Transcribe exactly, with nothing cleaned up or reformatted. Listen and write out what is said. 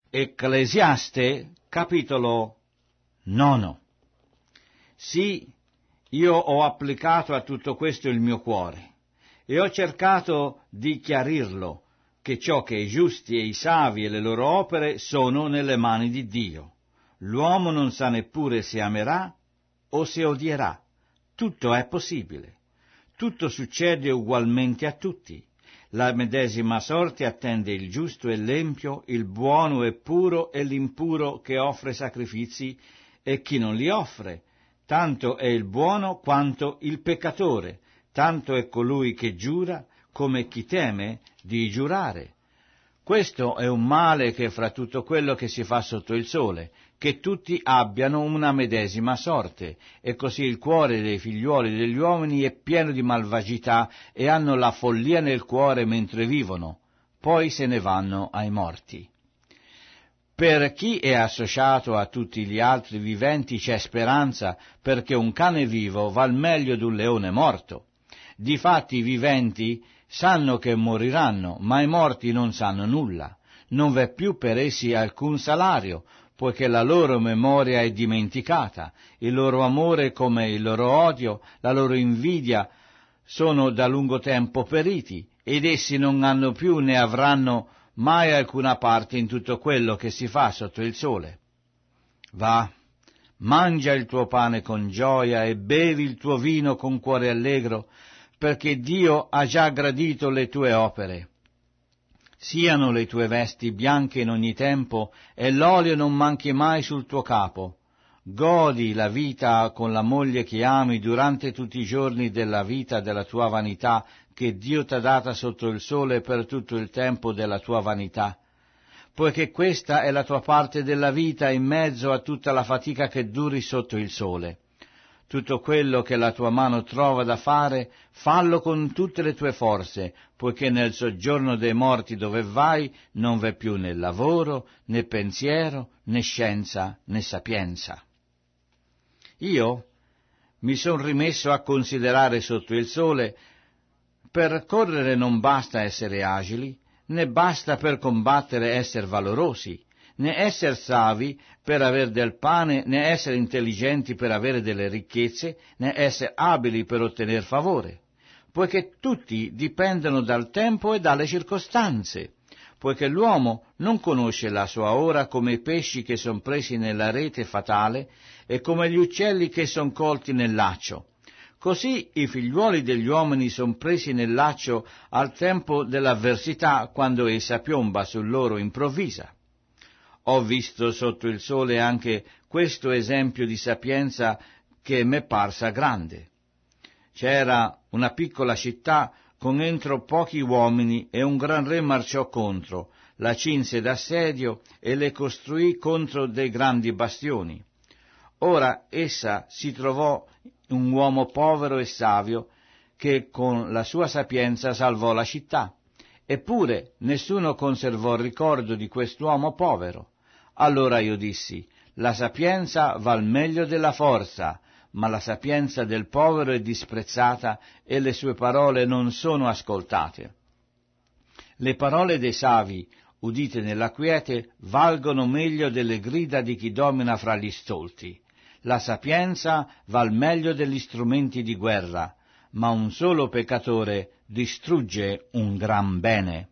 Ecclesiaste, capitolo nono. Sì, io ho applicato a tutto questo il mio cuore, e ho cercato di chiarirlo, che ciò che i giusti e i savi e le loro opere sono nelle mani di Dio. L'uomo non sa neppure se amerà o se odierà. Tutto è possibile. Tutto succede ugualmente a tutti. La medesima sorte attende il giusto e l'empio, il buono e puro e l'impuro che offre sacrifici e chi non li offre. Tanto è il buono quanto il peccatore, tanto è colui che giura come chi teme di giurare. Questo è un male che fra tutto quello che si fa sotto il sole, che tutti abbiano una medesima sorte, e così il cuore dei figliuoli degli uomini è pieno di malvagità e hanno la follia nel cuore mentre vivono, poi se ne vanno ai morti. Per chi è associato a tutti gli altri viventi c'è speranza, perché un cane vivo val meglio d'un leone morto. Difatti i viventi sanno che moriranno, ma i morti non sanno nulla. Non v'è più per essi alcun salario, poiché la loro memoria è dimenticata, il loro amore come il loro odio, la loro invidia sono da lungo tempo periti, ed essi non hanno più né avranno mai alcuna parte in tutto quello che si fa sotto il sole. Va, mangia il tuo pane con gioia e bevi il tuo vino con cuore allegro, perché Dio ha già gradito le tue opere. Siano le tue vesti bianche in ogni tempo e l'olio non manchi mai sul tuo capo. Godi la vita con la moglie che ami durante tutti i giorni della vita della tua vanità che Dio t'ha data sotto il sole per tutto il tempo della tua vanità, poiché questa è la tua parte della vita in mezzo a tutta la fatica che duri sotto il sole. Tutto quello che la tua mano trova da fare, fallo con tutte le tue forze, poiché nel soggiorno dei morti dove vai non v'è più né lavoro, né pensiero, né scienza, né sapienza. Io mi son rimesso a considerare sotto il sole. Per correre non basta essere agili, né basta per combattere esser valorosi, né esser savi per aver del pane, né essere intelligenti per avere delle ricchezze, né essere abili per ottener favore, poiché tutti dipendono dal tempo e dalle circostanze, poiché l'uomo non conosce la sua ora come i pesci che son presi nella rete fatale e come gli uccelli che son colti nel laccio. Così i figliuoli degli uomini son presi nel laccio al tempo dell'avversità, quando essa piomba su loro improvvisa. Ho visto sotto il sole anche questo esempio di sapienza che m'è parsa grande. C'era una piccola città con entro pochi uomini e un gran re marciò contro, la cinse d'assedio e le costruì contro dei grandi bastioni. Ora essa si trovò un uomo povero e savio che con la sua sapienza salvò la città. Eppure nessuno conservò il ricordo di quest'uomo povero. Allora io dissi, la sapienza val meglio della forza, ma la sapienza del povero è disprezzata e le sue parole non sono ascoltate. Le parole dei savi, udite nella quiete, valgono meglio delle grida di chi domina fra gli stolti. La sapienza val meglio degli strumenti di guerra, ma un solo peccatore distrugge un gran bene.